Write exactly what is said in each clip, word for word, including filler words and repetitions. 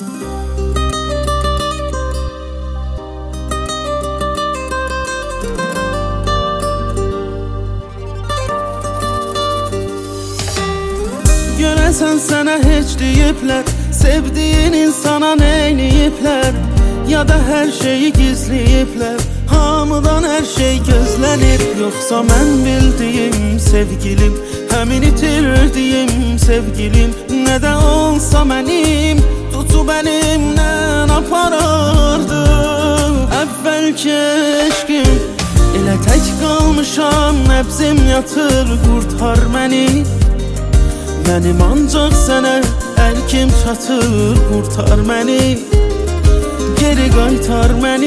Görəsən sənə heç deyiblər, sevdiyin insana neyləyiblər, ya da hər şeyi gizləyiblər, hamıdan hər şey gözlənib. Yoxsa mən bildiyim sevgilim, həmin itirdiyim sevgilim, nə də olsa mənim tutub əlimdən aparardı. Əvvəlki eşqim, elə tək qalmışam, nəbzim yatır, qurtar məni. Mənim ancaq sənə əlkim çatır, qurtar məni, geri qaytar məni.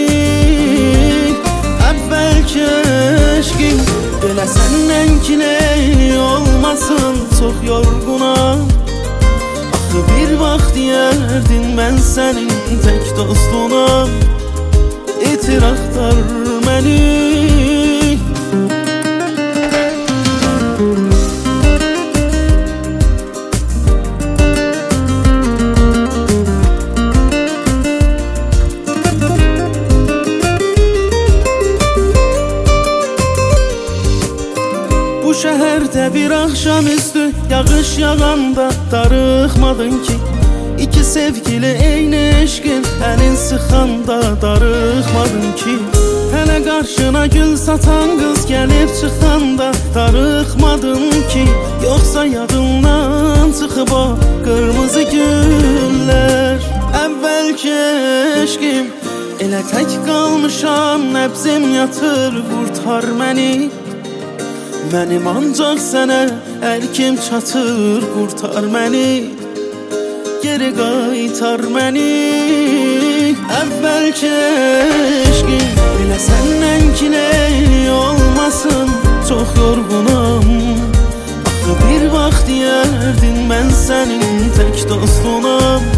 Əvvəlki eşqim, belə səndən kiney olmasın, çox yorğunam. Axı bir vaxt deyərdin mən sənin tək dostunam, itir axtar məni. Bu şəhərdə bir axşamüstü yağış yağanda darıxmadın ki, İki sevgili eyni eşqin əlin sıxanda darıxmadın ki, hələ qarşına gül satan qız gəlib çıxanda darıxmadın ki, yoxsa yadından çıxıb o qırmızı güllər. Əvvəlki eşqim, elə tək qalmışam, nəbzim yatır, qurtar məni. Mənim ancaq sənə əlkim çatır, qurtar məni, geri qaytar məni. Əvvəlki eşqim, elə səndən kiney olmasın, çox yorğunam. Axı bir vaxt deyərdin mən sənin tək dostunam,